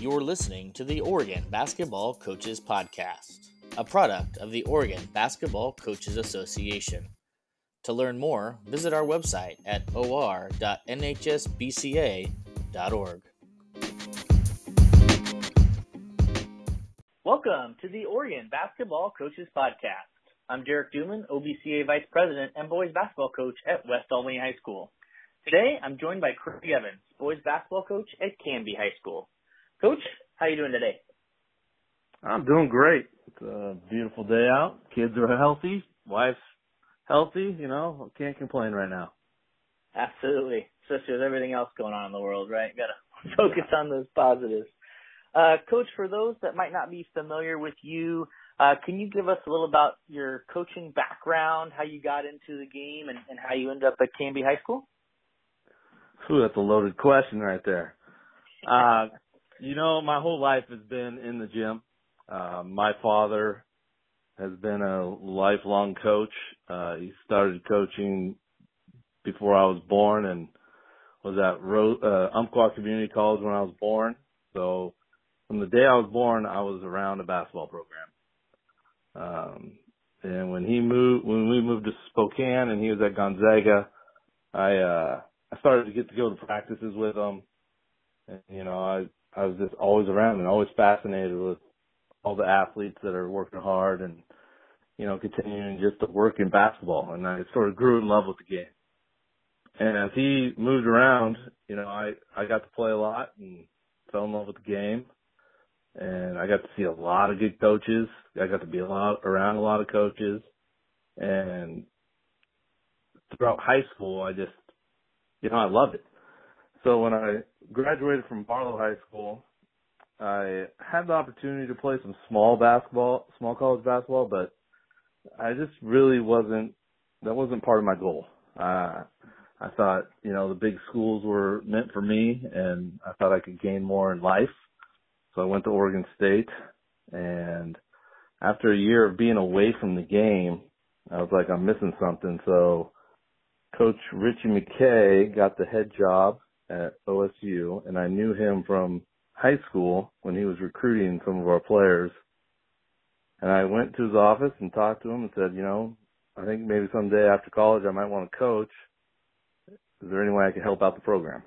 You're listening to the Oregon Basketball Coaches Podcast, a product of the Oregon Basketball Coaches Association. To learn more, visit our website at or.nhsbca.org. Welcome to the Oregon Basketball Coaches Podcast. I'm Derek Duman, OBCA Vice President and Boys Basketball Coach at West Albany High School. Today, I'm joined by Craig Evans, Boys Basketball Coach at Canby High School. Coach, how you doing today? I'm doing great. It's a beautiful day out. Kids are healthy. Wife's healthy. Can't complain right now. Absolutely. Especially with everything else going on in the world, right? Got to focus on those positives. Coach, for those that might not be familiar with you, can you give us a little about your coaching background, how you got into the game, and how you ended up at Canby High School? Ooh, that's a loaded question right there. My whole life has been in the gym. My father has been a lifelong coach. He started coaching before I was born and was at Umpqua Community College when I was born. So from the day I was born, I was around a basketball program. And when we moved to Spokane and he was at Gonzaga, I started to get to go to practices with him. And, I was just always around and always fascinated with all the athletes that are working hard and, continuing just to work in basketball. And I sort of grew in love with the game. And as he moved around, I got to play a lot and fell in love with the game. And I got to see a lot of good coaches. I got to be around a lot of coaches. And throughout high school, I just, I loved it. So when I graduated from Barlow High School, I had the opportunity to play some small college basketball, but I just really that wasn't part of my goal. I thought, the big schools were meant for me, and I thought I could gain more in life. So I went to Oregon State, and after a year of being away from the game, I was like, I'm missing something. So Coach Richie McKay got the head job at OSU, and I knew him from high school when he was recruiting some of our players. And I went to his office and talked to him and said, I think maybe someday after college I might want to coach. Is there any way I can help out the program?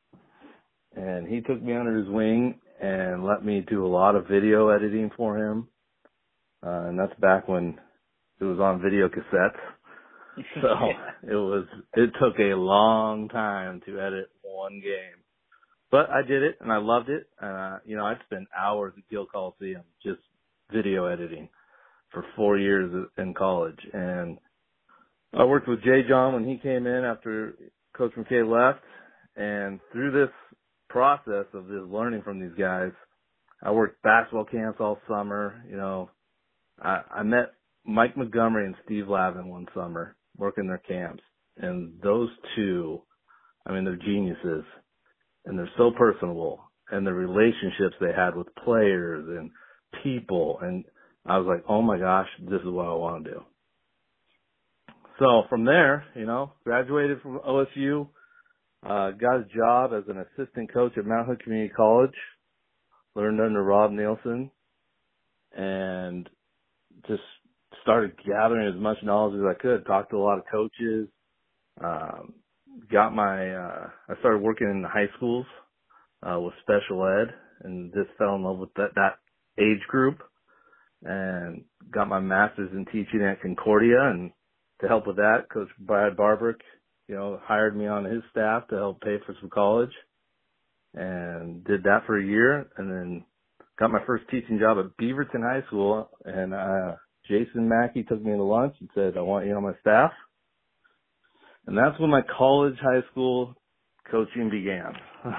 And he took me under his wing and let me do a lot of video editing for him. And that's back when it was on video cassettes. So it took a long time to edit one game, but I did it and I loved it. I'd spent hours at Gill Coliseum just video editing for 4 years in college. And I worked with Jay John when he came in after Coach McKay left. And through this process of this learning from these guys, I worked basketball camps all summer. I met Mike Montgomery and Steve Lavin one summer working their camps. And those two, they're geniuses. And they're so personable. And the relationships they had with players and people. And I was like, oh my gosh, this is what I want to do. So from there, graduated from OSU, got a job as an assistant coach at Mount Hood Community College, learned under Rob Nielsen, and just started gathering as much knowledge as I could, talked to a lot of coaches, I started working in the high schools, with special ed, and just fell in love with that age group, and got my master's in teaching at Concordia. And to help with that, Coach Brad Barbrick, hired me on his staff to help pay for some college, and did that for a year, and then got my first teaching job at Beaverton High School. And Jason Mackey took me to lunch and said, I want you on my staff. And that's when my high school coaching began.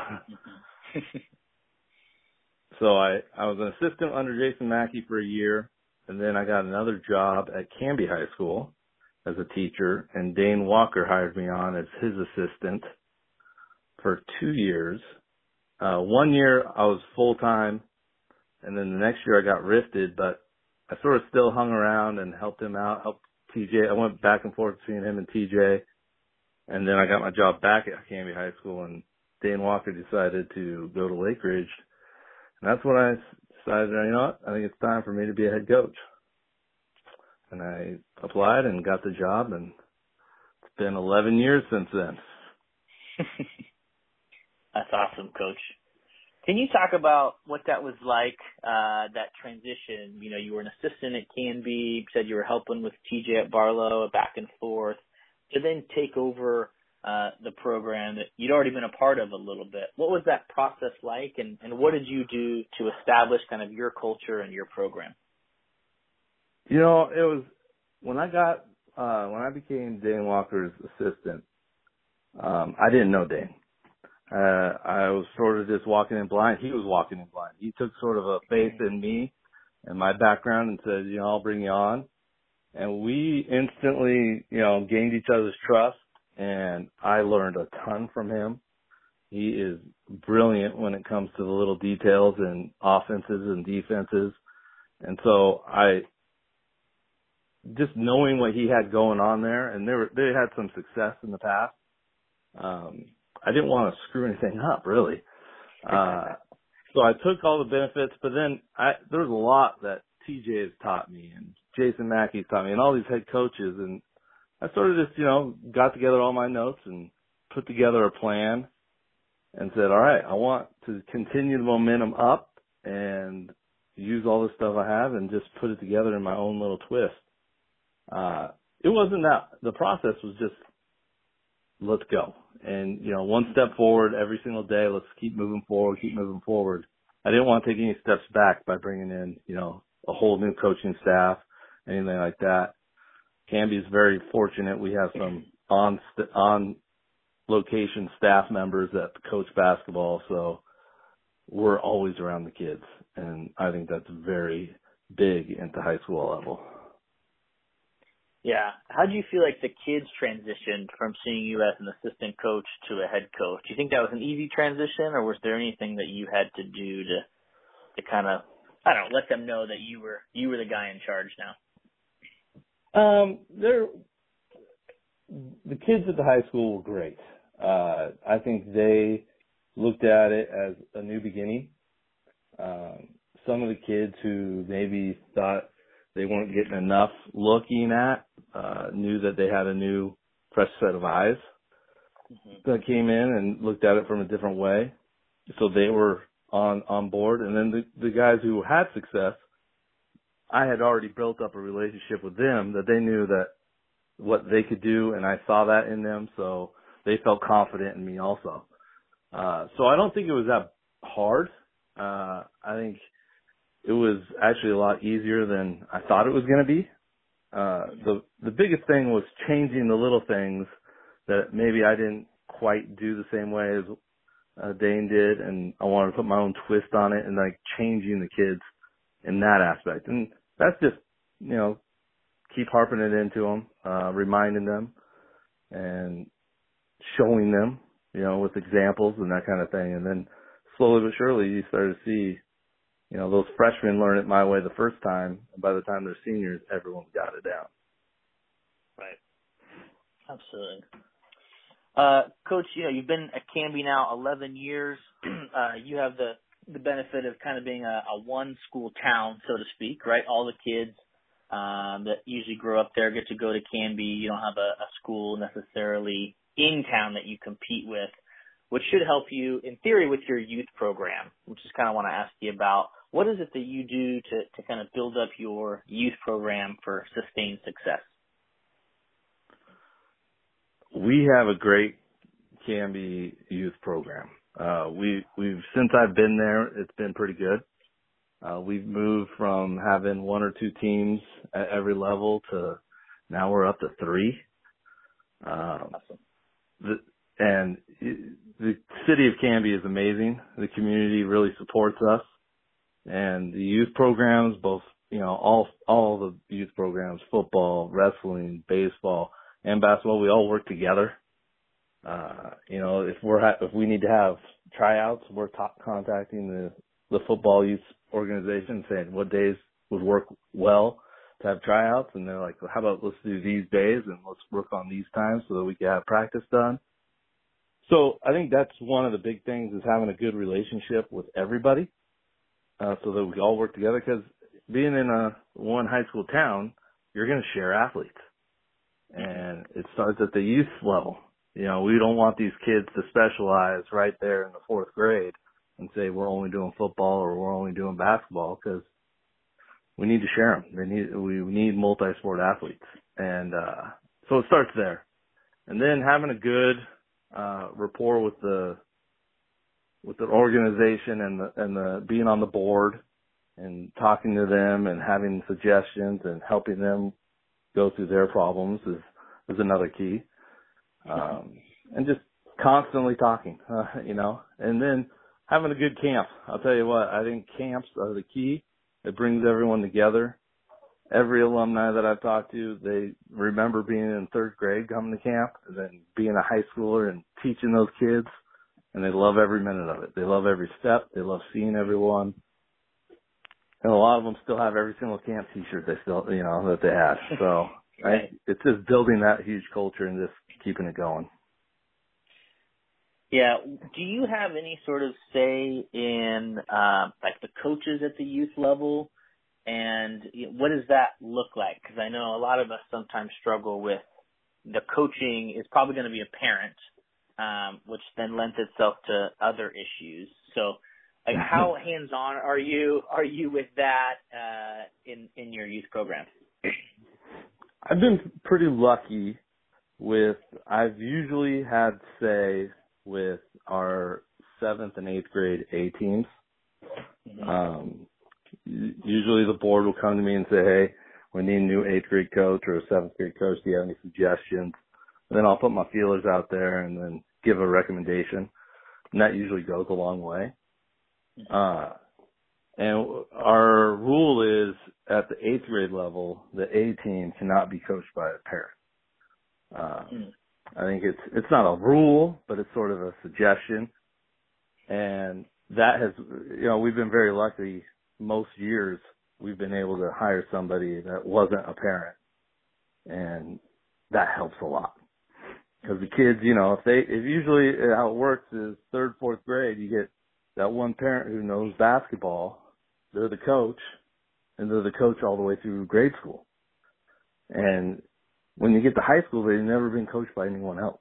So I was an assistant under Jason Mackey for a year, and then I got another job at Canby High School as a teacher, and Dane Walker hired me on as his assistant for 2 years. 1 year I was full-time, and then the next year I got rifted, but I sort of still hung around and helped him out, helped TJ. I went back and forth between him and TJ, and then I got my job back at Canby High School, and Dane Walker decided to go to Lake Ridge And that's when I decided, you know what, I think it's time for me to be a head coach. And I applied and got the job, and it's been 11 years since then. That's awesome, Coach. Can you talk about what that was like, that transition? You know, you were an assistant at Canby, you said you were helping with TJ at Barlow, back and forth, to then take over the program that you'd already been a part of a little bit. What was that process like, and what did you do to establish kind of your culture and your program? You know, it was when I became Dane Walker's assistant, I didn't know Dane. I was sort of just walking in blind. He was walking in blind. He took sort of a faith in me and my background and said, you know, I'll bring you on. And we instantly, you know, gained each other's trust, and I learned a ton from him. He is brilliant when it comes to the little details and offenses and defenses. And so just knowing what he had going on there, and they had some success in the past. I didn't want to screw anything up, really. So I took all the benefits, but then there was a lot that TJ has taught me, and Jason Mackey's taught me, and all these head coaches, and I sort of just, you know, got together all my notes and put together a plan and said, all right, I want to continue the momentum up and use all the stuff I have and just put it together in my own little twist. It wasn't that, the process was just, let's go. And, you know, one step forward every single day. Let's keep moving forward, keep moving forward. I didn't want to take any steps back by bringing in, you know, a whole new coaching staff, anything like that. Canby is very fortunate. We have some on location staff members that coach basketball. So we're always around the kids. And I think that's very big at the high school level. Yeah. How do you feel like the kids transitioned from seeing you as an assistant coach to a head coach? Do you think that was an easy transition, or was there anything that you had to do to kind of, I don't know, let them know that you were the guy in charge now? The kids at the high school were great. I think they looked at it as a new beginning. Some of the kids who maybe thought they weren't getting enough looking at, knew that they had a new, fresh set of eyes that came in and looked at it from a different way. So they were on board. And then the guys who had success, I had already built up a relationship with them that they knew that what they could do, and I saw that in them, so they felt confident in me also. So I don't think it was that hard. I think it was actually a lot easier than I thought it was going to be. The biggest thing was changing the little things that maybe I didn't quite do the same way as Dane did, and I wanted to put my own twist on it and like changing the kids in that aspect. And that's just, you know, keep harping it into them, reminding them and showing them, you know, with examples and that kind of thing. And then slowly but surely you start to see, you know, those freshmen learn it my way the first time, and by the time they're seniors, everyone's got it down. Right. Absolutely. Coach, you know, you've been at Canby now 11 years. You have the benefit of kind of being a one-school town, so to speak, right? All the kids that usually grow up there get to go to Canby. You don't have a school necessarily in town that you compete with, which should help you, in theory, with your youth program, which is kind of want to ask you about. What is it that you do to kind of build up your youth program for sustained success? We have a great Canby youth program. We've since I've been there, it's been pretty good. We've moved from having one or two teams at every level to now we're up to 3. Awesome. And the city of Canby is amazing. The community really supports us, and the youth programs, both, you know, all the youth programs, football, wrestling, baseball, and basketball, we all work together. You know, if we need to have tryouts, we're contacting the football youth organization saying what days would work well to have tryouts, and they're like, well, how about let's do these days and let's work on these times so that we can have practice done. So I think that's one of the big things, is having a good relationship with everybody. so that we all work together. Because being in one high school town, you're going to share athletes, and it starts at the youth level. We don't want these kids to specialize right there in the fourth grade and say we're only doing football or we're only doing basketball, because we need to share them. We need multi-sport athletes, and so it starts there. And then having a good rapport with the organization and the being on the board and talking to them and having suggestions and helping them go through their problems is another key. And just constantly talking, and then having a good camp. I'll tell you what, I think camps are the key. It brings everyone together. Every alumni that I've talked to, they remember being in third grade coming to camp and then being a high schooler and teaching those kids, and they love every minute of it. They love every step. They love seeing everyone. And a lot of them still have every single camp t-shirt that they have. So it's just building that huge culture and just keeping it going. Yeah. Do you have any sort of say in like the coaches at the youth level, and what does that look like? Because I know a lot of us sometimes struggle with the coaching is probably going to be a parent, which then lends itself to other issues. So, like, how hands-on are you with that in your youth program? I've been pretty lucky I've usually had say with our 7th and 8th grade A teams. Usually the board will come to me and say, hey, we need a new 8th grade coach or a 7th grade coach. Do you have any suggestions? And then I'll put my feelers out there and then give a recommendation. And that usually goes a long way. And our rule is at the 8th grade level, the A team cannot be coached by a parent. I think it's not a rule, but it's sort of a suggestion. And that has, we've been very lucky. Most years we've been able to hire somebody that wasn't a parent, and that helps a lot. Because the kids, if usually how it works is 3rd, 4th grade, you get that one parent who knows basketball, they're the coach, and they're the coach all the way through grade school. And when you get to high school, they've never been coached by anyone else.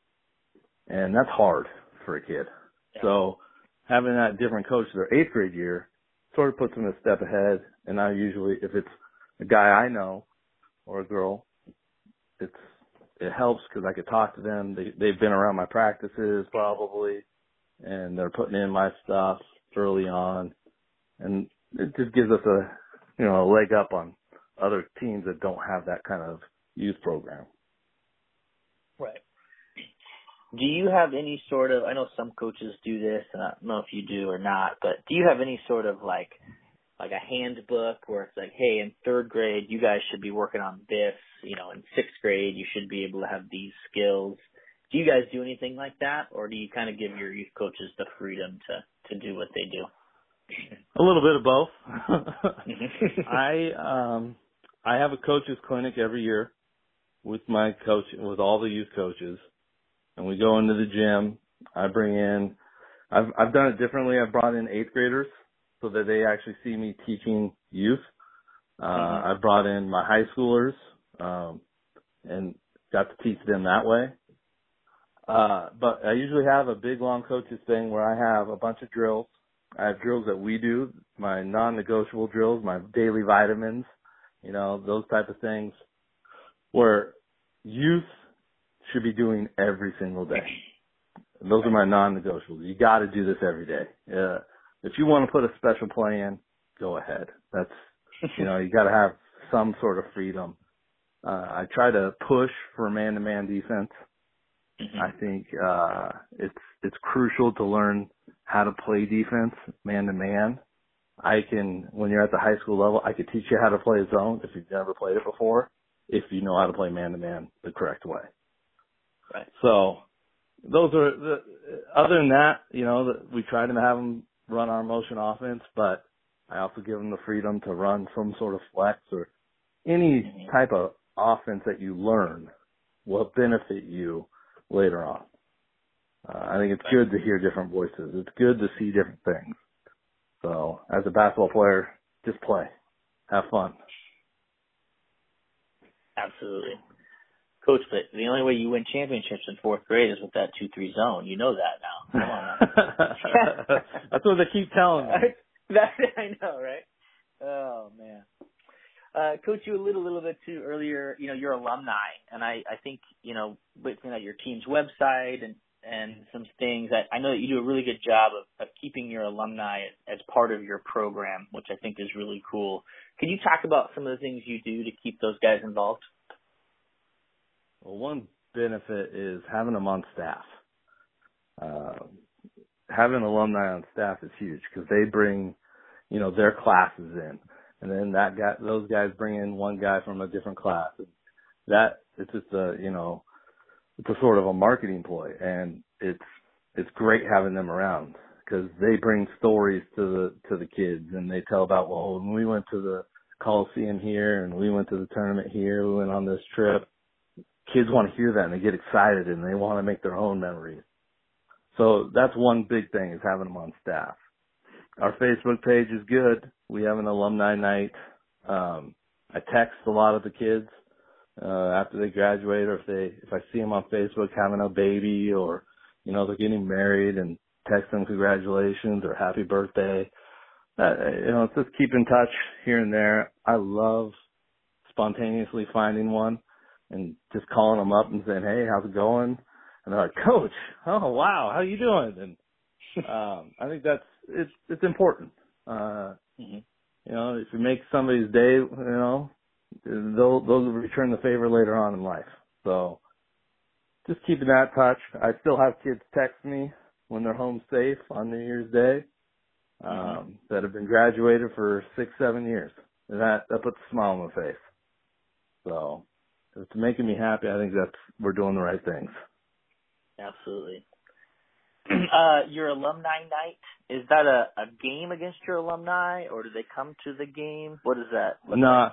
And that's hard for a kid. Yeah. So having that different coach their 8th grade year sort of puts them a step ahead. And I usually, if it's a guy I know or a girl, it helps because I could talk to them. They've been around my practices probably, and they're putting in my stuff early on. And it just gives us a leg up on other teams that don't have that kind of youth program. Right. Do you have any sort of, I know some coaches do this, and I don't know if you do or not, but do you have any sort of like a handbook where it's like, hey, in 3rd grade, you guys should be working on this, in 6th grade, you should be able to have these skills. Do you guys do anything like that, or do you kind of give your youth coaches the freedom to do what they do? A little bit of both. I have a coaches clinic every year with my coach, with all the youth coaches, and we go into the gym. I've done it differently. I've brought in 8th graders so that they actually see me teaching youth. I've brought in my high schoolers, and got to teach them that way. But I usually have a big long coaches thing where I have a bunch of drills. I have drills that we do, my non-negotiable drills, my daily vitamins, those type of things where youth should be doing every single day. And those are my non-negotiables. You got to do this every day. If you want to put a special play in, go ahead. That's, you got to have some sort of freedom. I try to push for man-to-man defense. I think it's crucial to learn how to play defense man-to-man. When you're at the high school level, I could teach you how to play a zone if you've never played it before, if you know how to play man-to-man the correct way. Right. So those are other than that, we try to have them run our motion offense, but I also give them the freedom to run some sort of flex or any type of offense that you learn will benefit you later on. I think it's good to hear different voices. It's good to see different things. So as a basketball player, just play, have fun. Absolutely. Coach, but the only way you win championships in fourth grade is with that 2-3 zone. You know that now. Come on now. That's what they keep telling me. I know, right? Oh, man. Coach, you alluded a little bit to earlier, your alumni. And I think, looking at your team's website and some things, I know that you do a really good job of keeping your alumni as part of your program, which I think is really cool. Can you talk about some of the things you do to keep those guys involved? Well, one benefit is having them on staff. Having alumni on staff is huge because they bring, their classes in. And then those guys bring in one guy from a different class. It's just it's a sort of a marketing ploy, and it's great having them around because they bring stories to the kids, and they tell about, well, when we went to the Coliseum here and we went to the tournament here, we went on this trip. Kids want to hear that and they get excited and they want to make their own memories. So that's one big thing is having them on staff. Our Facebook page is good. We have an alumni night. I text a lot of the kids after they graduate, or if I see them on Facebook having a baby, or they're getting married, and text them congratulations or happy birthday. It's just keep in touch here and there. I love spontaneously finding one and just calling them up and saying, "Hey, how's it going?" And they're like, "Coach, oh wow, how you doing?" And I think it's important. If you make somebody's day, they'll return the favor later on in life. So just keeping that touch. I still have kids text me when they're home safe on New Year's Day that have been graduated for 6-7 years. And that puts a smile on my face. So if it's making me happy, I think we're doing the right things. Absolutely. Your alumni night, is that a game against your alumni, or do they come to the game? What is that? No,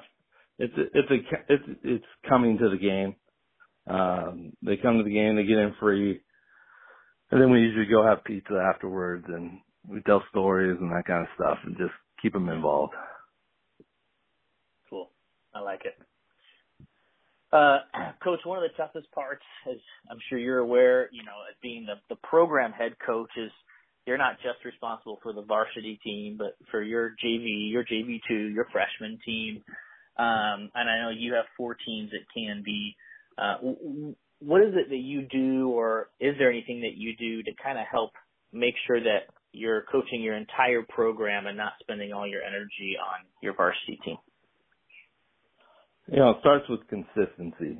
it's coming to the game. They come to the game, they get in free, and then we usually go have pizza afterwards, and we tell stories and that kind of stuff, and just keep them involved. Cool. I like it. Coach, one of the toughest parts, as I'm sure you're aware, as being the program head coach, is you're not just responsible for the varsity team, but for your JV, your JV2, your freshman team. And I know you have 4 teams that can be. What is it that you do, or is there anything that you do to kind of help make sure that you're coaching your entire program and not spending all your energy on your varsity team? It starts with consistency.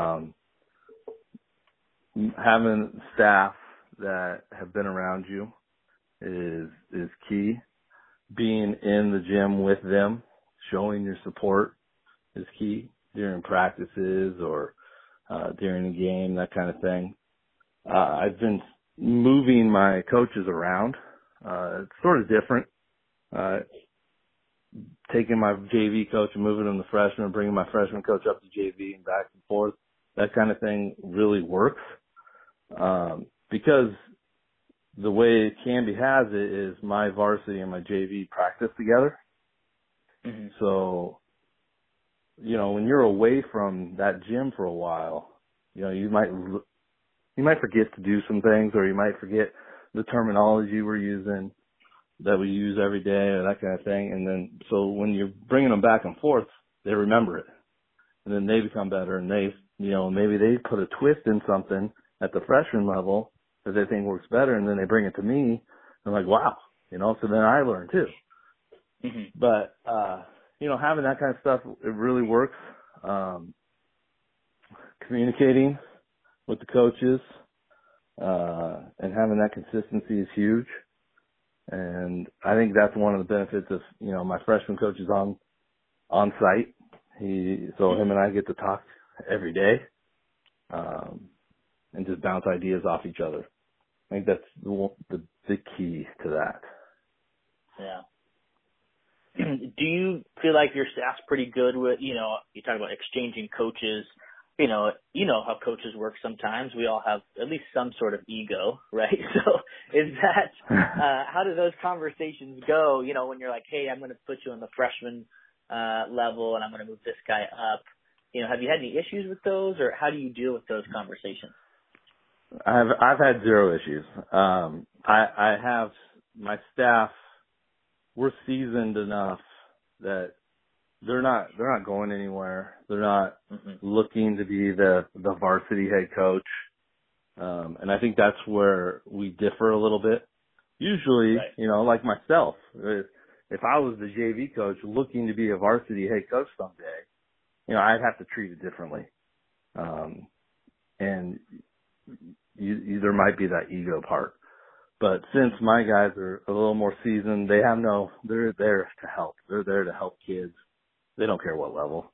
Having staff that have been around you is key. Being in the gym with them, showing your support is key during practices or during a game, that kind of thing. I've been moving my coaches around. It's sort of different. Taking my JV coach and moving him to freshman, bringing my freshman coach up to JV and back and forth, that kind of thing really works. Because the way Canby has it is my varsity and my JV practice together. Mm-hmm. So, when you're away from that gym for a while, you might forget to do some things, or you might forget the terminology we're using that we use every day, or that kind of thing. And then, so when you're bringing them back and forth, they remember it, and then they become better, and they, maybe they put a twist in something at the freshman level that they think works better, and then they bring it to me. I'm like, wow, so then I learn too. Mm-hmm. But, having that kind of stuff, it really works. Communicating with the coaches, and having that consistency is huge. And I think that's one of the benefits of, my freshman coach is on site. So him and I get to talk every day, and just bounce ideas off each other. I think that's the key to that. Yeah. Do you feel like your staff's pretty good with, you talk about exchanging coaches, you know how coaches work sometimes. We all have at least some sort of ego, right? So is that how do those conversations go? You know, when you're like, hey, I'm going to put you on the freshman level, and I'm going to move this guy up. You know, have you had any issues with those, or how do you deal with those conversations? I've had zero issues. I have my staff. We're seasoned enough that they're not going anywhere. They're not looking to be the varsity head coach. And I think that's where we differ a little bit. Usually, right. You know, like myself, if I was the JV coach looking to be a varsity head coach someday, you know, I'd have to treat it differently. And there might be that ego part. But since my guys are a little more seasoned, they're there to help. They're there to help kids. They don't care what level.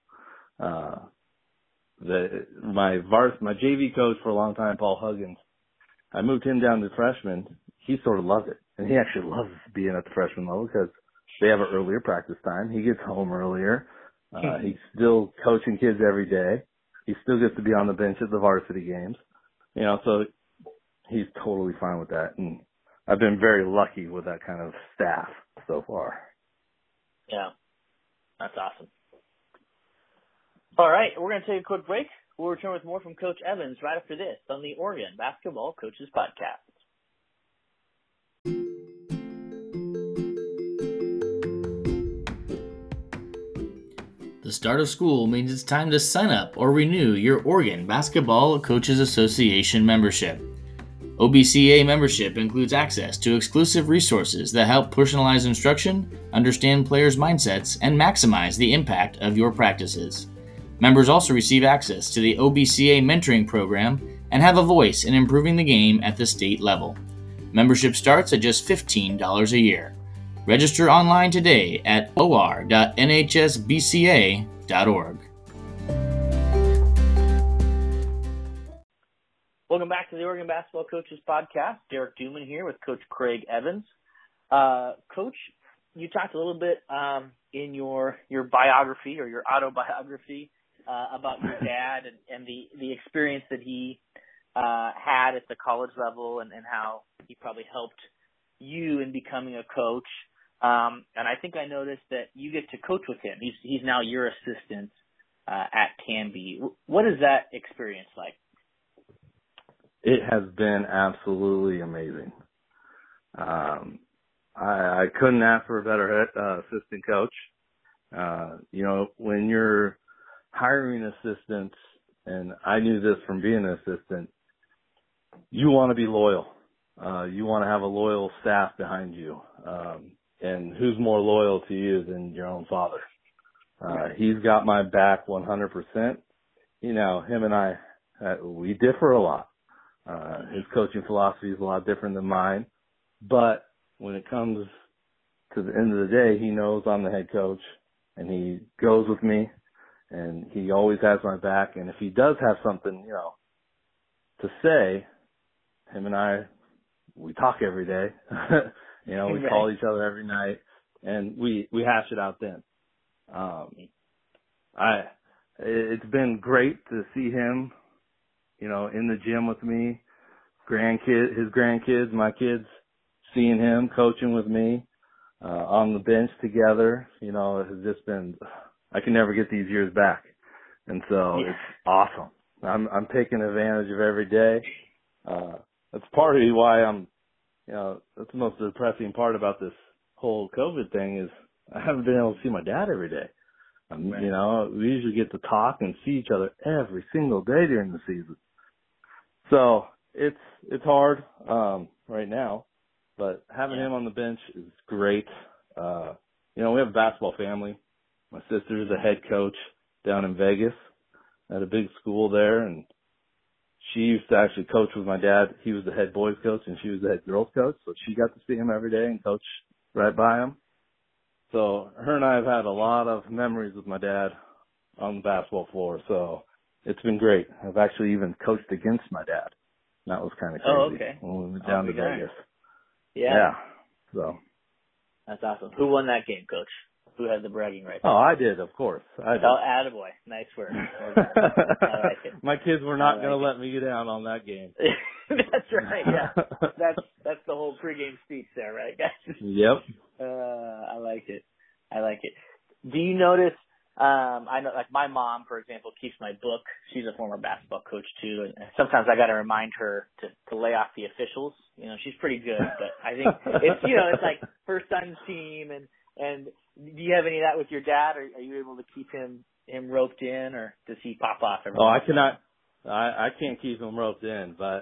My JV coach for a long time, Paul Huggins, I moved him down to freshman. He sort of loves it. And he actually loves being at the freshman level because they have an earlier practice time. He gets home earlier. He's still coaching kids every day. He still gets to be on the bench at the varsity games. You know, so he's totally fine with that. And I've been very lucky with that kind of staff so far. Yeah, that's awesome. All right, we're going to take a quick break. We'll return with more from Coach Evans right after this on the Oregon Basketball Coaches Podcast. The start of school means it's time to sign up or renew your Oregon Basketball Coaches Association membership. OBCA membership includes access to exclusive resources that help personalize instruction, understand players' mindsets, and maximize the impact of your practices. Members also receive access to the OBCA mentoring program and have a voice in improving the game at the state level. Membership starts at just $15 a year. Register online today at or.nhsbca.org. Welcome back to the Oregon Basketball Coaches Podcast. Derek Duman here with Coach Craig Evans. Coach, you talked a little bit in your biography or your autobiography about your dad and the experience that he had at the college level and how he probably helped you in becoming a coach. And I think I noticed that you get to coach with him. He's now your assistant at Canby. What is that experience like? It has been absolutely amazing. I couldn't ask for a better assistant coach. You know, when you're hiring assistants, and I knew this from being an assistant, you want to be loyal. You want to have a loyal staff behind you. And who's more loyal to you than your own father? He's got my back 100%. You know, him and I, we differ a lot. His coaching philosophy is a lot different than mine. But when it comes to the end of the day, he knows I'm the head coach, and he goes with me, and he always has my back. And if he does have something, you know, to say, him and I, we talk every day. You know, we call each other every night, and we hash it out then. It's been great to see him, you know, in the gym with me, his grandkids, my kids, seeing him coaching with me, on the bench together. You know, it has just been, I can never get these years back. And so It's awesome. I'm taking advantage of every day. That's partly why you know, that's the most depressing part about this whole COVID thing is I haven't been able to see my dad every day. You know, we usually get to talk and see each other every single day during the season. So it's hard right now, but having him on the bench is great. You know, we have a basketball family. My sister's a head coach down in Vegas at a big school there, and she used to actually coach with my dad. He was the head boys coach, and she was the head girls coach, so she got to see him every day and coach right by him. So her and I have had a lot of memories with my dad on the basketball floor, so it's been great. I've actually even coached against my dad. That was kind of crazy. Oh, okay. When we went down to Vegas. Yeah. So. That's awesome. Who won that game, Coach? Who had the bragging rights? Oh, I did, of course. I did. Oh, attaboy. Nice work. I like it. My kids were not going to let me get down on that game. That's right. Yeah, that's the whole pregame speech there, right, guys? Yep. I like it. I like it. Do you notice? I know, like my mom, for example, keeps my book. She's a former basketball coach too, and sometimes I got to remind her to lay off the officials. You know, she's pretty good, but I think it's it's like her son's team, and do you have any of that with your dad? Are you able to keep him roped in, or does he pop off every I cannot. I can't keep him roped in, but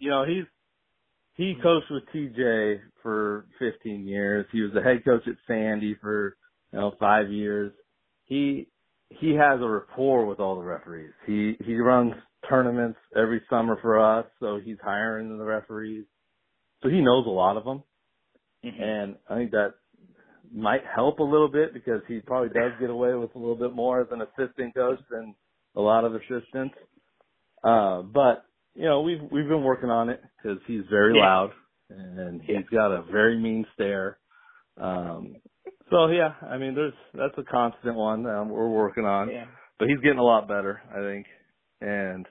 he coached with TJ for 15 years. He was the head coach at Sandy for 5 years. He has a rapport with all the referees. He runs tournaments every summer for us, so he's hiring the referees. So he knows a lot of them, and I think that might help a little bit because he probably does get away with a little bit more as an assistant coach than a lot of assistants. But we've been working on it because he's very loud and he's got a very mean stare. So yeah, I mean, that's a constant one we're working on, but he's getting a lot better, I think. And,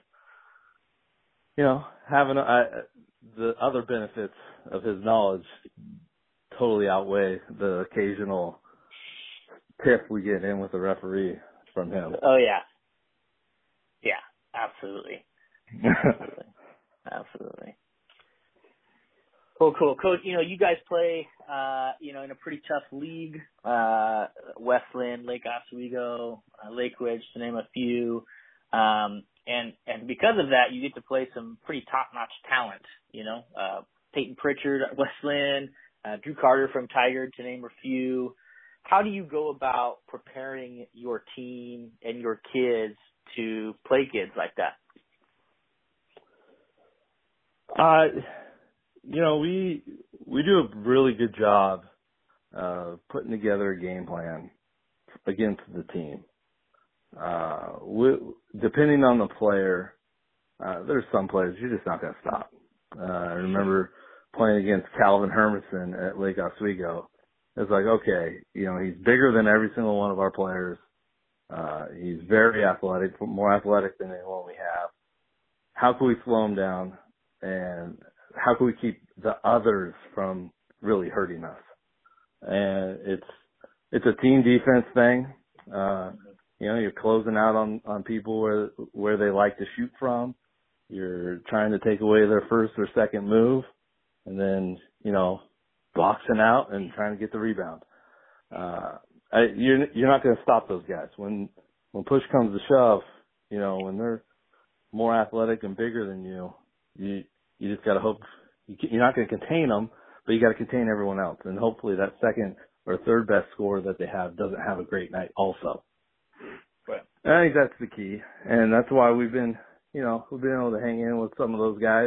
having the other benefits of his knowledge totally outweigh the occasional tiff we get in with the referee from him. Oh yeah. Yeah, absolutely. Absolutely. Cool. Coach, you guys play, in a pretty tough league, Westland, Lake Oswego, Lake Ridge, to name a few. And because of that, you get to play some pretty top-notch talent, Peyton Pritchard at Westland, Drew Carter from Tigard, to name a few. How do you go about preparing your team and your kids to play kids like that? We do a really good job putting together a game plan against the team. Depending on the player, there's some players you're just not going to stop. I remember playing against Calvin Hermanson at Lake Oswego. It's like, okay, he's bigger than every single one of our players. He's very athletic, more athletic than anyone we have. How can we slow him down? And how can we keep the others from really hurting us? And it's a team defense thing. You're closing out on people where they like to shoot from. You're trying to take away their first or second move, and then boxing out and trying to get the rebound. You're not going to stop those guys when push comes to shove. When they're more athletic and bigger than you just got to hope you're not going to contain them, but you got to contain everyone else. And hopefully that second or third best scorer that they have doesn't have a great night also. Right. I think that's the key. And that's why we've been able to hang in with some of those guys,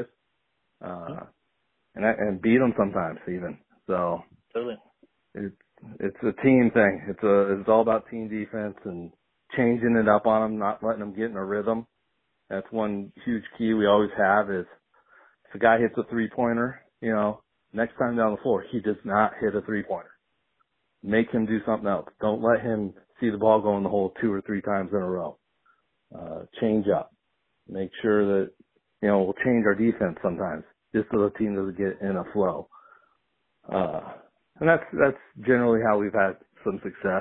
and beat them sometimes even. So totally. It's a team thing. It's all about team defense and changing it up on them, not letting them get in a rhythm. That's one huge key we always have is if a guy hits a three-pointer, next time down the floor, he does not hit a three-pointer. Make him do something else. Don't let him see the ball go in the hole 2 or 3 times in a row. Change up. Make sure that, we'll change our defense sometimes just so the team doesn't get in a flow. And that's generally how we've had some success.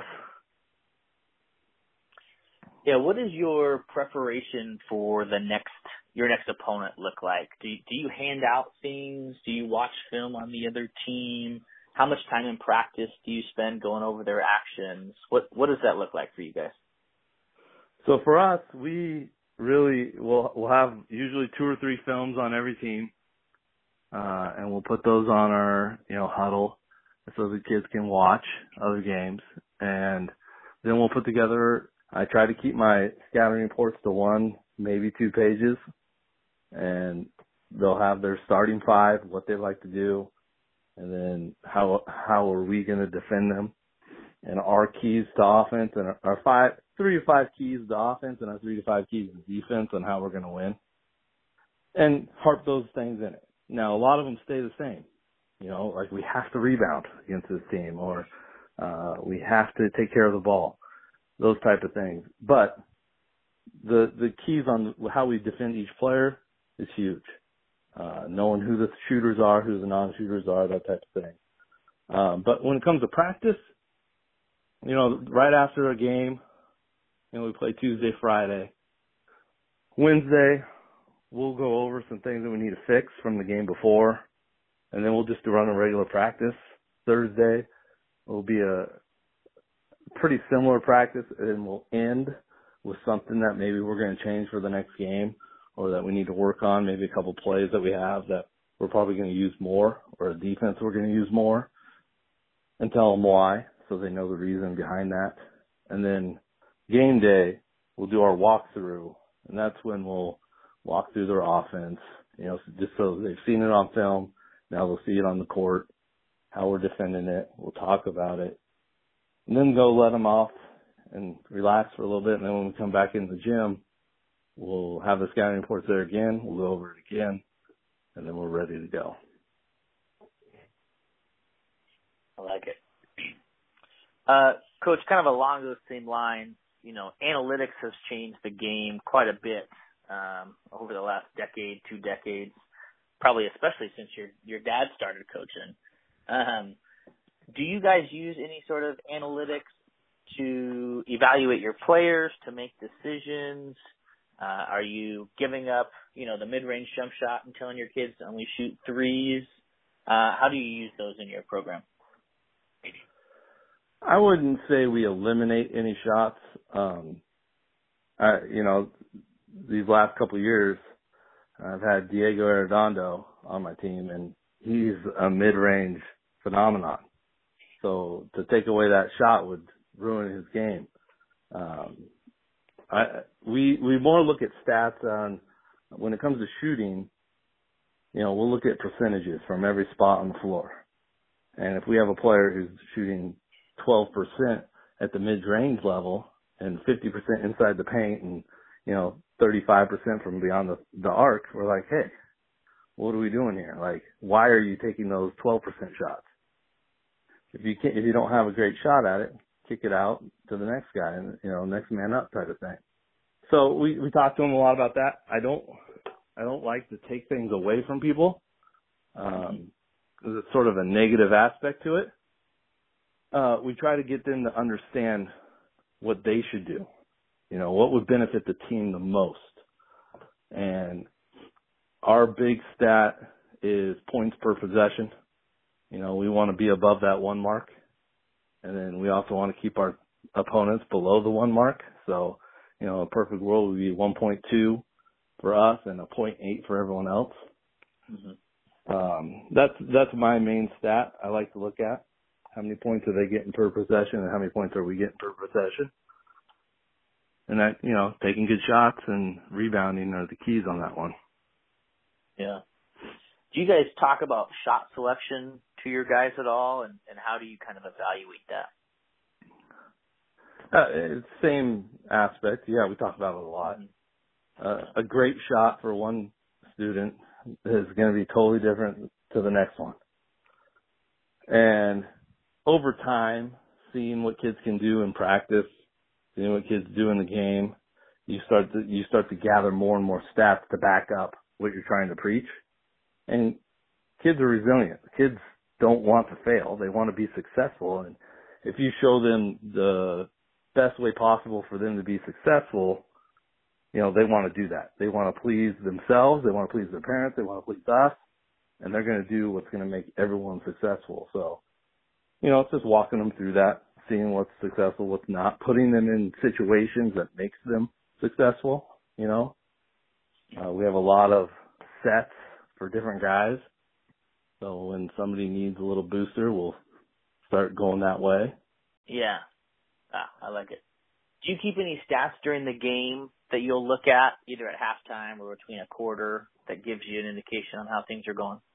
Yeah, what does your preparation for your next opponent look like? Do you hand out things? Do you watch film on the other team? How much time in practice do you spend going over their actions? What does that look like for you guys? So for us, we really we'll have usually 2 or 3 films on every team, and we'll put those on our huddle so the kids can watch other games, and then we'll put together. I try to keep my scouting reports to 1, maybe 2 pages, and they'll have their starting 5, what they like to do, and then how are we going to defend them, and our keys to offense, and our 3 to 5 keys to offense, and our 3 to 5 keys to defense, on how we're going to win, and harp those things in it. Now, a lot of them stay the same. Like we have to rebound against this team, or We have to take care of the ball, those type of things. But the keys on how we defend each player is huge. Knowing who the shooters are, who the non-shooters are, that type of thing. But when it comes to practice, right after a game, we play Tuesday, Friday. Wednesday, we'll go over some things that we need to fix from the game before, and then we'll just run a regular practice. Thursday will be a pretty similar practice, and we'll end with something that maybe we're going to change for the next game or that we need to work on, maybe a couple plays that we have that we're probably going to use more, or a defense we're going to use more, and tell them why so they know the reason behind that. And then game day, we'll do our walkthrough, and that's when we'll walk through their offense, just so they've seen it on film. Now they'll see it on the court, how we're defending it. We'll talk about it, and then go let them off and relax for a little bit. And then when we come back in the gym, we'll have the scouting reports there again. We'll go over it again, and then we're ready to go. I like it. Coach, kind of along those same lines, analytics has changed the game quite a bit over the last decade, 2 decades, probably especially since your dad started coaching. Do you guys use any sort of analytics to evaluate your players, to make decisions? Are you giving up, the mid-range jump shot and telling your kids to only shoot threes? How do you use those in your program? I wouldn't say we eliminate any shots. These last couple of years, I've had Diego Arredondo on my team, and he's a mid-range phenomenon. So to take away that shot would ruin his game. We more look at stats on when it comes to shooting. We'll look at percentages from every spot on the floor, and if we have a player who's shooting 12% at the mid-range level and 50% inside the paint and 35% from beyond the arc, we're like, hey, what are we doing here? Like, why are you taking those 12% shots? If you don't have a great shot at it, kick it out to the next guy and next man up type of thing. So we talked to him a lot about that. I don't like to take things away from people because it's sort of a negative aspect to it. We try to get them to understand what they should do. What would benefit the team the most. And our big stat is points per possession. We want to be above that 1 mark. And then we also want to keep our opponents below the 1 mark. So, a perfect world would be 1.2 for us and a 0.8 for everyone else. Mm-hmm. That's my main stat I like to look at. How many points are they getting per possession and how many points are we getting per possession? And that, taking good shots and rebounding are the keys on that one. Yeah. Do you guys talk about shot selection to your guys at all, and how do you kind of evaluate that? Same aspect. Yeah, we talk about it a lot. A great shot for one student is going to be totally different to the next one. And over time, seeing what kids can do in practice, seeing what kids do in the game, you start to gather more and more stats to back up what you're trying to preach. And kids are resilient. Kids don't want to fail. They want to be successful. And if you show them the best way possible for them to be successful, they want to do that. They want to please themselves. They want to please their parents. They want to please us. And they're going to do what's going to make everyone successful. So, it's just walking them through that, seeing what's successful, what's not, putting them in situations that makes them successful. We have a lot of sets for different guys. So when somebody needs a little booster, we'll start going that way. Yeah. I like it. Do you keep any stats during the game that you'll look at either at halftime or between a quarter that gives you an indication on how things are going?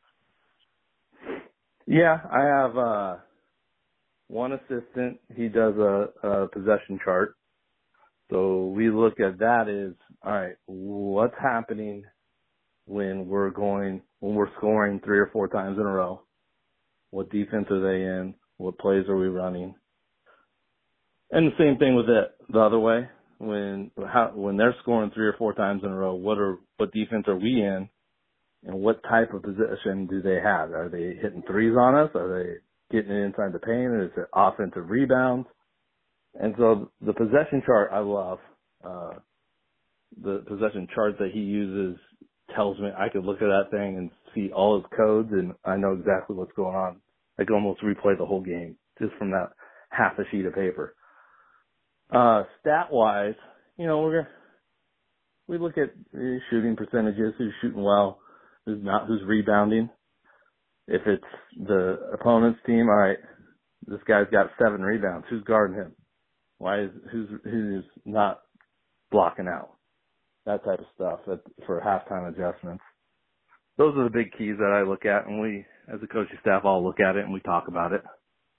Yeah, I have one assistant. He does a possession chart. So we look at that as, all right, what's happening when we're scoring 3 or 4 times in a row? What defense are they in? What plays are we running? And the same thing with it the other way. When they're scoring 3 or 4 times in a row, what defense are we in, and what type of position do they have? Are they hitting threes on us? Are they getting it inside the paint? Is it offensive rebounds? And so the possession chart I love. The possession chart that he uses tells me I could look at that thing and see all his codes, and I know exactly what's going on. I can almost replay the whole game just from that half a sheet of paper. Stat-wise, we look at shooting percentages, who's shooting well, who's not, who's rebounding. If it's the opponent's team, all right, this guy's got 7 rebounds. Who's guarding him? Who's not blocking out? That type of stuff for halftime adjustments. Those are the big keys that I look at, and we, as a coaching staff, all look at it and we talk about it.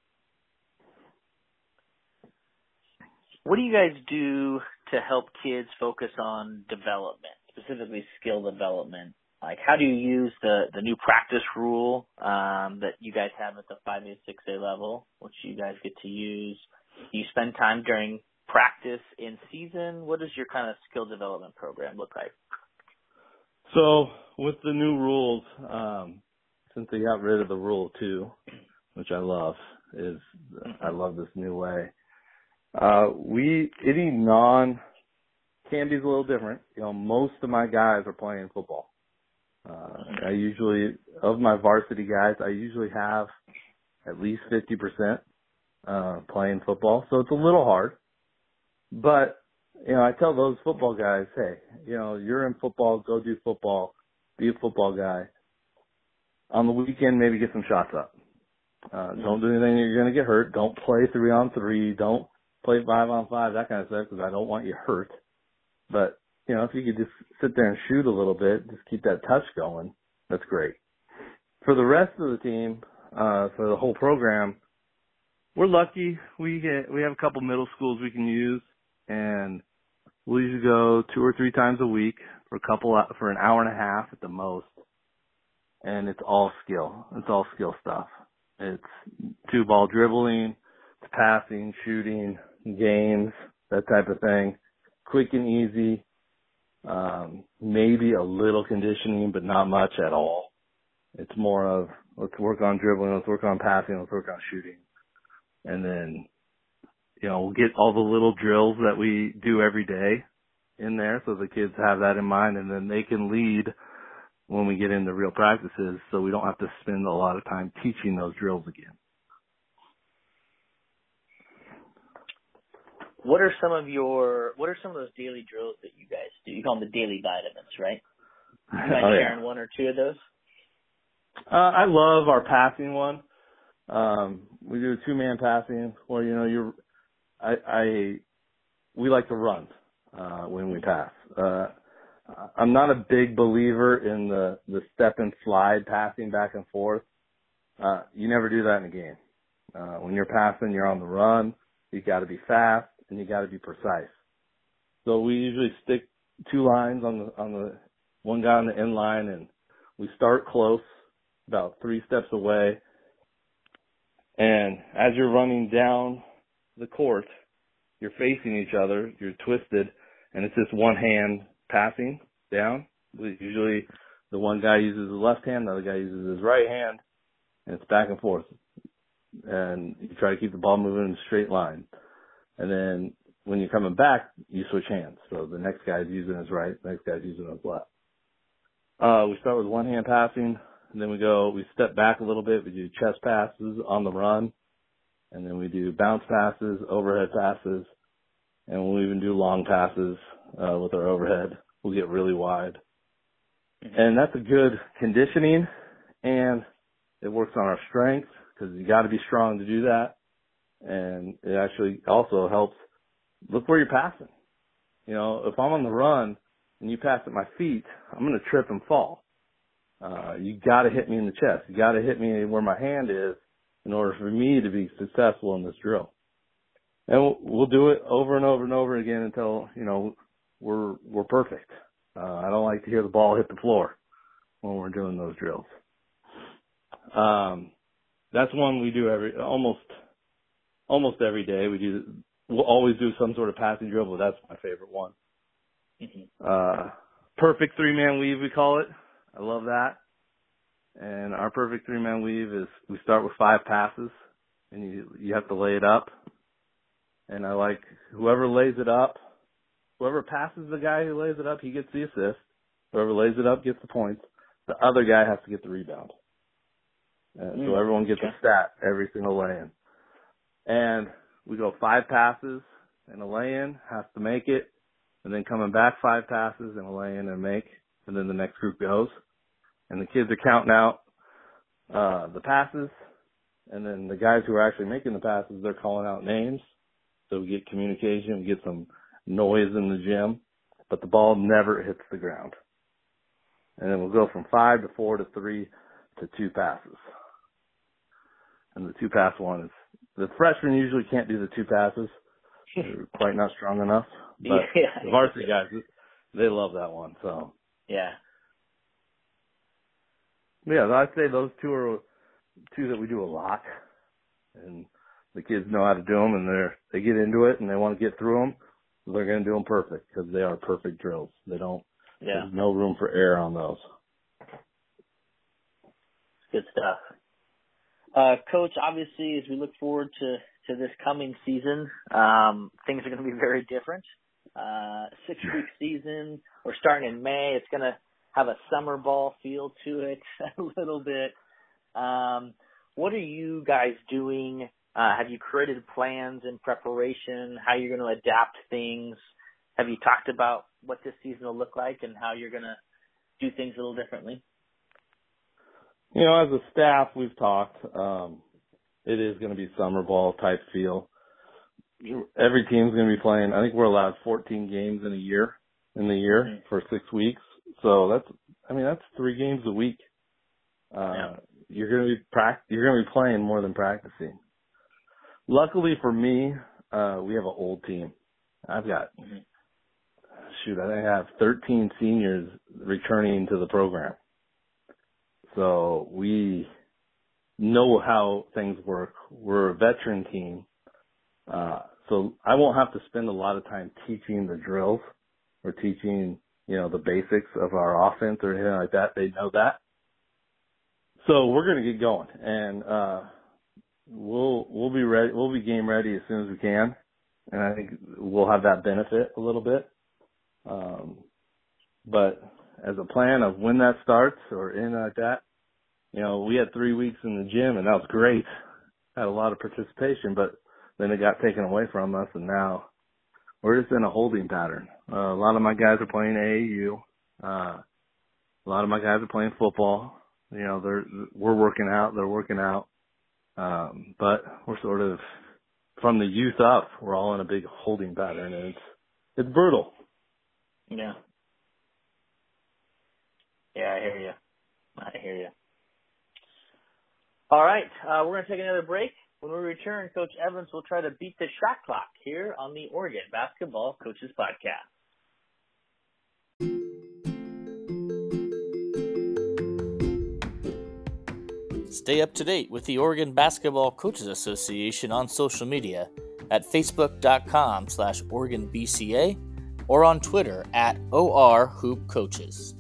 What do you guys do to help kids focus on development, specifically skill development? Like, how do you use the new practice rule that you guys have at the 5A, 6A level, which you guys get to use? Do you spend time during practice in season? What does your kind of skill development program look like? So with the new rules, since they got rid of the Rule 2, which I love this new way. Canby's a little different. Most of my guys are playing football. Of my varsity guys, I usually have at least 50% playing football. So it's a little hard. But, I tell those football guys, hey, you're in football, go do football, be a football guy. On the weekend, maybe get some shots up. Don't do anything you're going to get hurt. Don't play 3-on-3. Don't play 5-on-5, that kind of stuff, because I don't want you hurt. But, if you could just sit there and shoot a little bit, just keep that touch going, that's great. For the rest of the team, for the whole program, we're lucky. We have a couple middle schools we can use, and we'll usually go 2 or 3 times a week for an hour and a half at the most. And it's all skill. It's all skill stuff. It's 2-ball dribbling, it's passing, shooting, games, that type of thing. Quick and easy. Maybe a little conditioning, but not much at all. It's more of, let's work on dribbling, let's work on passing, let's work on shooting. And then, we'll get all the little drills that we do every day in there so the kids have that in mind, and then they can lead when we get into real practices, so we don't have to spend a lot of time teaching those drills again. What are some of those daily drills that you guys do? You call them the daily vitamins, right? You mind sharing 1 or 2 of those? I love our passing one. We do a 2-man passing where, we like to run, when we pass. I'm not a big believer in the step and slide passing back and forth. You never do that in a game. When you're passing, you're on the run. You got to be fast and you got to be precise. So we usually stick 2 lines on the one guy on the end line, and we start close, about 3 steps away. And as you're running down the court, you're facing each other, you're twisted, and it's just one hand passing down. Usually the one guy uses his left hand, the other guy uses his right hand, and it's back and forth. And you try to keep the ball moving in a straight line. And then when you're coming back, you switch hands. So the next guy's using his right, the next guy's using his left. We start with one hand passing, and then we step back a little bit. We do chest passes on the run, and then we do bounce passes, overhead passes, and we'll even do long passes with our overhead. We'll get really wide. And that's a good conditioning, and it works on our strength because you got to be strong to do that. And it actually also helps. Look where you're passing. If I'm on the run and you pass at my feet, I'm going to trip and fall. You got to hit me in the chest. You got to hit me where my hand is in order for me to be successful in this drill. And we'll do it over and over and over again until, we're perfect. I don't like to hear the ball hit the floor when we're doing those drills. that's one we do almost every day. We'll always do some sort of passing drill, but that's my favorite one. Mm-hmm. Perfect 3-man weave, we call it. I love that. And our perfect 3-man weave is we start with 5 passes, and you have to lay it up. And I like whoever lays it up, whoever passes the guy who lays it up, he gets the assist. Whoever lays it up gets the points. The other guy has to get the rebound. So everyone gets a stat every single lay-in. And we go 5 passes and a lay-in, has to make it, and then coming back 5 passes and a lay-in and make, and then the next group goes. And the kids are counting out the passes, and then the guys who are actually making the passes, they're calling out names. So we get communication, we get some noise in the gym, but the ball never hits the ground. And then we'll go from 5 to 4 to 3 to 2 passes. And the 2-pass one is, the freshmen usually can't do the 2 passes. They're quite not strong enough. But the varsity guys, they love that one. So yeah. Yeah, I'd say those 2 are 2 that we do a lot. And the kids know how to do them, and they get into it, and they want to get through them. So they're going to do them perfect because they are perfect drills. There's no room for error on those. Good stuff. Coach, obviously, as we look forward to this coming season, things are going to be very different. 6-week season. We're starting in May. It's going to have a summer ball feel to it a little bit. What are you guys doing? Have you created plans in preparation? How you're going to adapt things? Have you talked about what this season will look like and how you're going to do things a little differently? You know, as a staff, we've talked. It is going to be summer ball type feel. Every team's going to be playing. I think we're allowed 14 games in the year for 6 weeks. So that's 3 games a week. You're going to be playing more than practicing. Luckily for me, we have an old team. I've got, I think I have 13 seniors returning to the program. So we know how things work. We're a veteran team. So I won't have to spend a lot of time teaching the drills or teaching, the basics of our offense or anything like that. They know that. So we're going to get going, and we'll be ready. We'll be game ready as soon as we can, and I think we'll have that benefit a little bit. But as a plan of when that starts or anything like that, we had 3 weeks in the gym, and that was great. Had a lot of participation, but then it got taken away from us, and now we're just in a holding pattern. A lot of my guys are playing AAU. A lot of my guys are playing football. We're working out. They're working out. But we're sort of, from the youth up, we're all in a big holding pattern, and it's brutal. Yeah. Yeah, I hear you. All right, we're going to take another break. When we return, Coach Evans will try to beat the shot clock here on the Oregon Basketball Coaches Podcast. Stay up to date with the Oregon Basketball Coaches Association on social media at facebook.com/OregonBCA or on Twitter at ORHoopCoaches.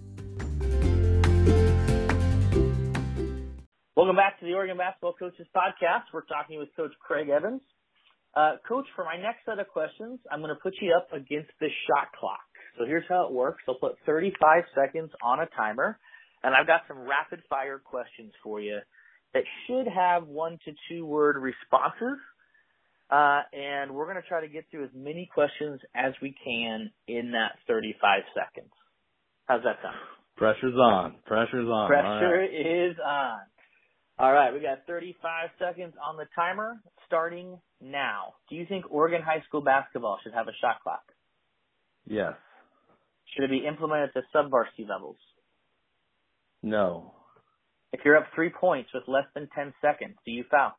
Welcome back to the Oregon Basketball Coaches Podcast. We're talking with Coach Craig Evans. Coach, for my next set of questions, I'm going to put you up against the shot clock. So here's how it works. I'll put 35 seconds on a timer, and I've got some rapid-fire questions for you that should have 1 to 2 word responses. And we're going to try to get through as many questions as we can in that 35 seconds. How's that sound? Pressure's on. Pressure is on. All right, we got 35 seconds on the timer starting now. Do you think Oregon high school basketball should have a shot clock? Yes. Should it be implemented at the sub-varsity levels? No. If you're up 3 points with less than 10 seconds, do you foul?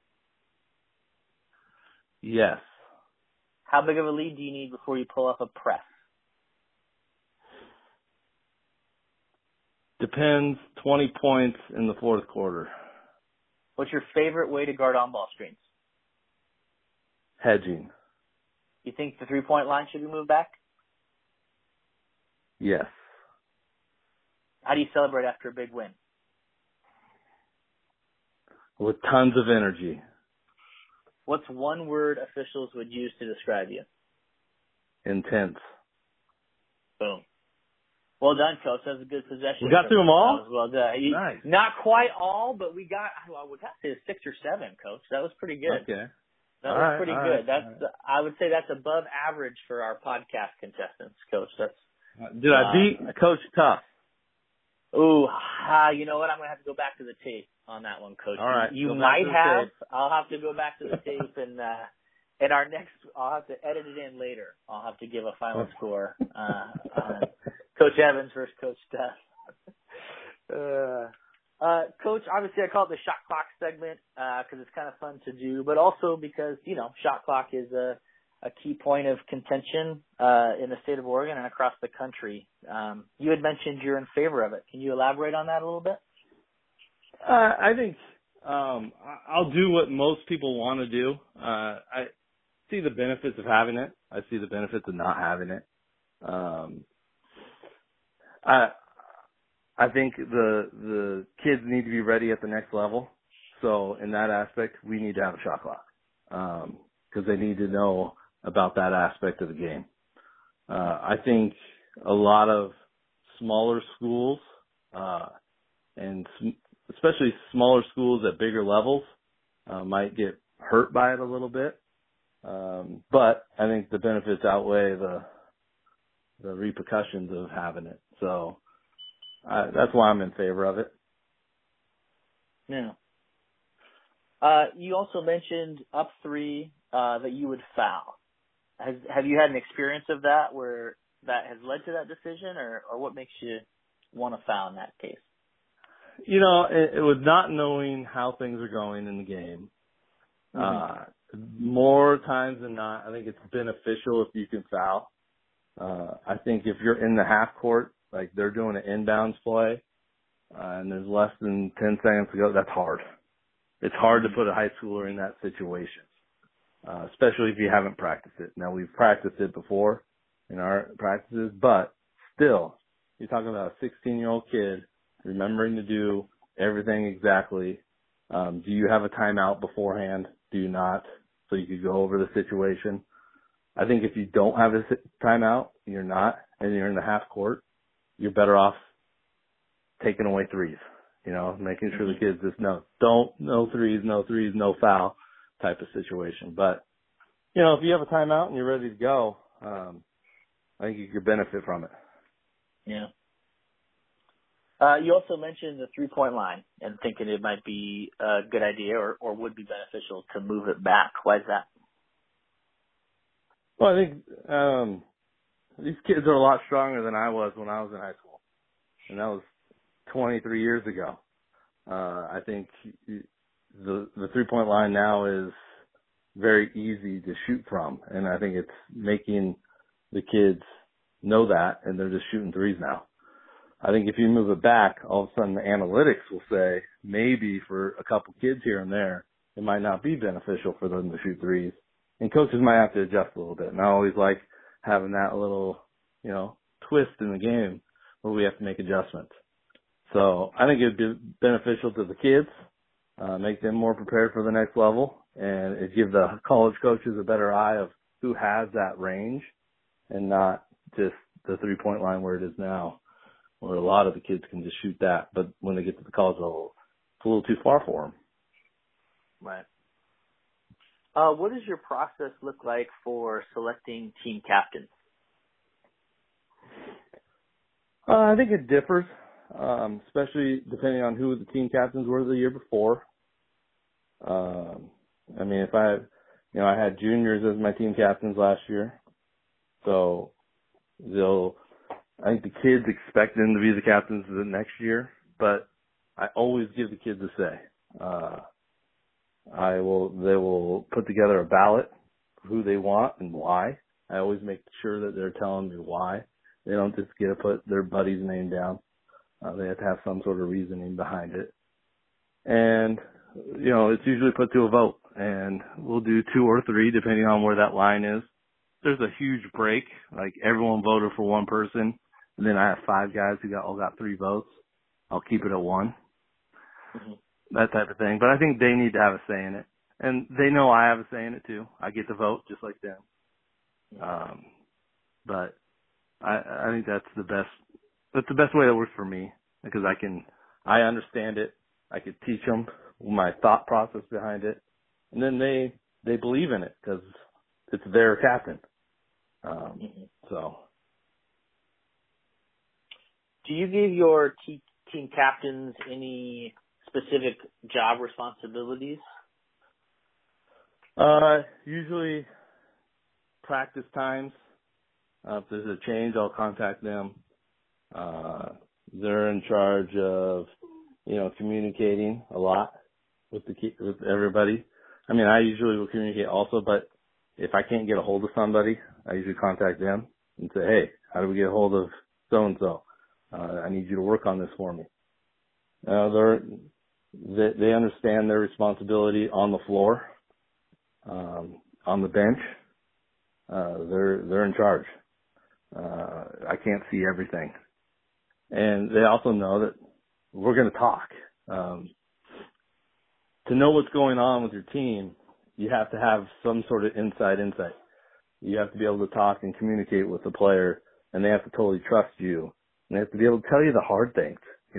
Yes. How big of a lead do you need before you pull off a press? Depends. 20 points in the fourth quarter. What's your favorite way to guard on-ball screens? Hedging. You think the three-point line should be moved back? Yes. How do you celebrate after a big win? With tons of energy. What's one word officials would use to describe you? Intense. Boom. Well done, Coach. That was a good possession. We got through them all? That was well done. Nice. Not quite all, but we got to 6 or 7, Coach. That was pretty good. Okay. That was pretty good. I would say that's above average for our podcast contestants, Coach. Did I beat Coach Tough? Ooh, you know what? I'm going to have to go back to the tape on that one, Coach. All right. You might have. I'll have to go back to the tape and our next, I'll have to edit it in later. I'll have to give a final score on Coach Evans versus Coach Tough. Coach, obviously I call it the shot clock segment because it's kind of fun to do, but also because, shot clock is a key point of contention in the state of Oregon and across the country. You had mentioned you're in favor of it. Can you elaborate on that a little bit? I think I'll do what most people want to do. I see the benefits of having it. I see the benefits of not having it. I think the kids need to be ready at the next level. So in that aspect, we need to have a shot clock because they need to know about that aspect of the game. I think a lot of smaller schools and especially smaller schools at bigger levels might get hurt by it a little bit. But I think the benefits outweigh the repercussions of having it. So that's why I'm in favor of it. Yeah. You also mentioned up 3 that you would foul. Have you had an experience of that where that has led to that decision, or what makes you want to foul in that case? It was not knowing how things are going in the game. More times than not, I think it's beneficial if you can foul. I think if you're in the half court, like they're doing an inbounds play, and there's less than 10 seconds to go, that's hard. It's hard to put a high schooler in that situation, especially if you haven't practiced it. Now, we've practiced it before in our practices, but still, you're talking about a 16-year-old kid remembering to do everything exactly. Do you have a timeout beforehand? Do you not? So you could go over the situation. I think if you don't have a timeout, you're not, and you're in the half court, you're better off taking away threes, making sure the kids just know, no threes, no foul type of situation. But, if you have a timeout and you're ready to go, I think you could benefit from it. Yeah. You also mentioned the three-point line and thinking it might be a good idea or would be beneficial to move it back. Why is that? Well, I think these kids are a lot stronger than I was when I was in high school, and that was 23 years ago. I think the three-point line now is very easy to shoot from, and I think it's making the kids know that, and they're just shooting threes now. I think if you move it back, all of a sudden the analytics will say maybe for a couple kids here and there, it might not be beneficial for them to shoot threes. And coaches might have to adjust a little bit. And I always like having that little, twist in the game where we have to make adjustments. So I think it would be beneficial to the kids, make them more prepared for the next level, and it give the college coaches a better eye of who has that range and not just the three-point line where it is now, where a lot of the kids can just shoot that. But when they get to the college level, it's a little too far for them. Right. What does your process look like for selecting team captains? I think it differs, especially depending on who the team captains were the year before. If I had juniors as my team captains last year, so I think the kids expect them to be the captains the next year, but I always give the kids a say. They will put together a ballot for who they want and why. I always make sure that they're telling me why. They don't just get to put their buddy's name down. They have to have some sort of reasoning behind it. And it's usually put to a vote, and we'll do 2 or 3 depending on where that line is. There's a huge break, like everyone voted for one person, and then I have 5 guys who all got 3 votes. I'll keep it at 1. Mm-hmm. That type of thing. But I think they need to have a say in it. And they know I have a say in it too. I get to vote just like them. But I think that's the best way that works for me, because I understand it. I could teach them my thought process behind it. And then they believe in it because it's their captain. So. Do you give your team captains any specific job responsibilities? Usually practice times. If there's a change, I'll contact them. They're in charge of, communicating a lot with everybody. I mean, I usually will communicate also, but if I can't get a hold of somebody, I usually contact them and say, hey, how do we get a hold of so-and-so? I need you to work on this for me. They understand their responsibility on the floor, on the bench. They're in charge. I can't see everything. And they also know that we're going to talk. To know what's going on with your team, you have to have some sort of inside insight. You have to be able to talk and communicate with the player, and they have to totally trust you. And they have to be able to tell you the hard things,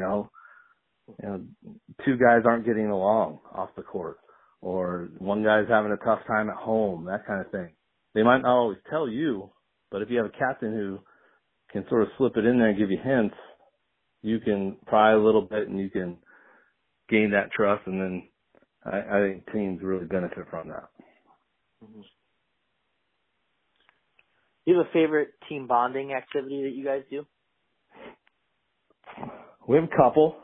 2 guys aren't getting along off the court, or one guy's having a tough time at home, that kind of thing. They might not always tell you, but if you have a captain who can sort of slip it in there and give you hints, you can pry a little bit and you can gain that trust, and then I think teams really benefit from that. Mm-hmm. Do you have a favorite team bonding activity that you guys do? We have a couple.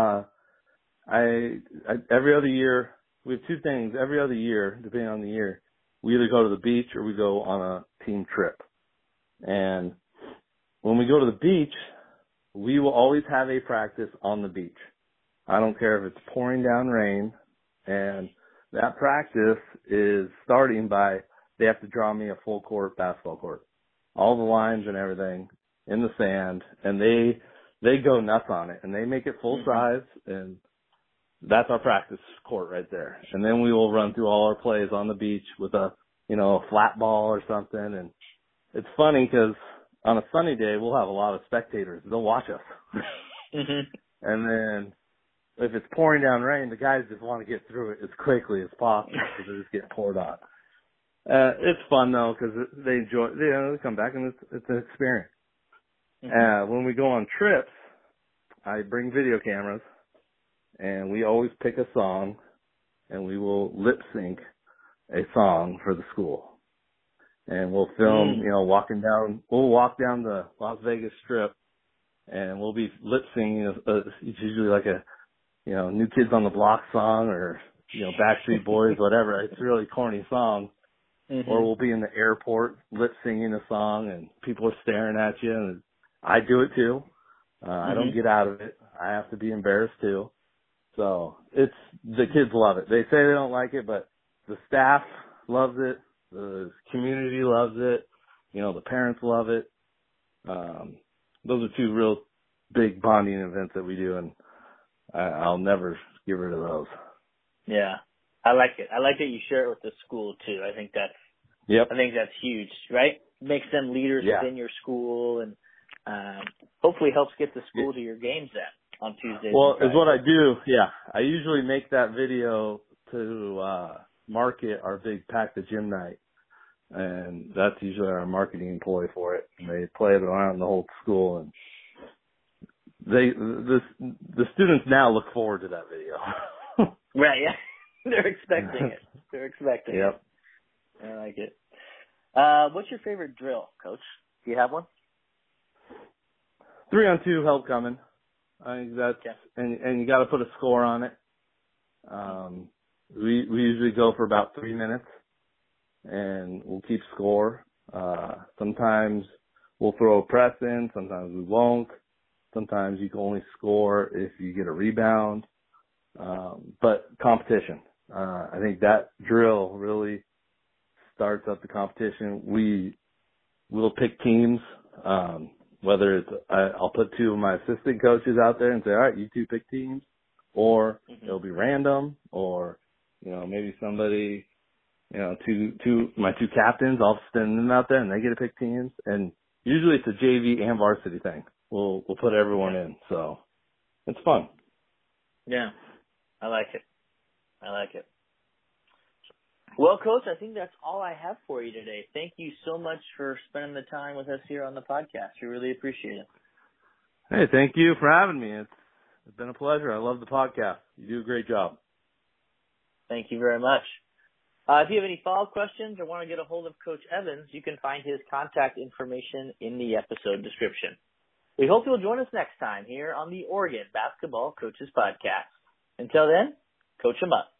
Every other year, we have 2 things. Every other year, depending on the year, we either go to the beach or we go on a team trip. And when we go to the beach, we will always have a practice on the beach. I don't care if it's pouring down rain, and that practice is starting by they have to draw me a full court basketball court. All the lines and everything in the sand, and they go nuts on it, and they make it full size, and that's our practice court right there. And then we will run through all our plays on the beach with a flat ball or something. And it's funny because on a sunny day, we'll have a lot of spectators. They'll watch us. Mm-hmm. And then if it's pouring down rain, the guys just want to get through it as quickly as possible because they just get poured on. It's fun though because they enjoy. They come back and it's an experience. Mm-hmm. When we go on trips, I bring video cameras, and we always pick a song, and we will lip sync a song for the school. And we'll film, we'll walk down the Las Vegas Strip, and we'll be lip syncing. It's usually like a, New Kids on the Block song or, Backstreet Boys, whatever. It's a really corny song. Mm-hmm. Or we'll be in the airport lip singing a song, and people are staring at you, and I do it too. I don't get out of it. I have to be embarrassed too. So the kids love it. They say they don't like it, but the staff loves it. The community loves it. The parents love it. Those are 2 real big bonding events that we do, and I'll never get rid of those. Yeah. I like it. I like that you share it with the school too. I think that's huge, right? Makes them leaders within your school, and hopefully helps get the school to your games on Tuesdays. Well, is what I do. Yeah, I usually make that video to market our big Pack the Gym night, and that's usually our marketing employee for it. And they play it around the whole school, and the students now look forward to that video. Right? Yeah. They're expecting it. They're expecting it. I like it. What's your favorite drill, Coach? Do you have one? 3-on-2 held coming. I think that's and you got to put a score on it. We usually go for about 3 minutes, and we'll keep score. Sometimes we'll throw a press in. Sometimes we won't. Sometimes you can only score if you get a rebound. But competition. I think that drill really starts up the competition. We'll pick teams, whether it's I'll put two of my assistant coaches out there and say, all right, you two pick teams, or it'll be random, or maybe somebody, my two captains, I'll send them out there and they get to pick teams. And usually it's a JV and varsity thing. We'll put everyone in, so it's fun. Yeah, I like it. Well, Coach, I think that's all I have for you today. Thank you so much for spending the time with us here on the podcast. We really appreciate it. Hey, thank you for having me. It's been a pleasure. I love the podcast. You do a great job. Thank you very much. If you have any follow-up questions or want to get a hold of Coach Evans, you can find his contact information in the episode description. We hope you'll join us next time here on the Oregon Basketball Coaches Podcast. Until then, coach 'em up.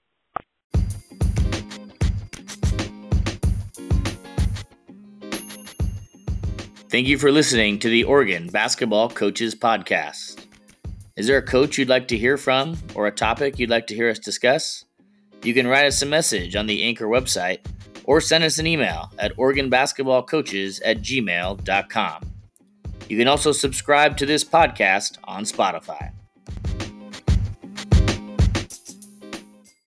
Thank you for listening to the Oregon Basketball Coaches Podcast. Is there a coach you'd like to hear from or a topic you'd like to hear us discuss? You can write us a message on the Anchor website or send us an email at OregonBasketballCoaches@gmail.com. You can also subscribe to this podcast on Spotify.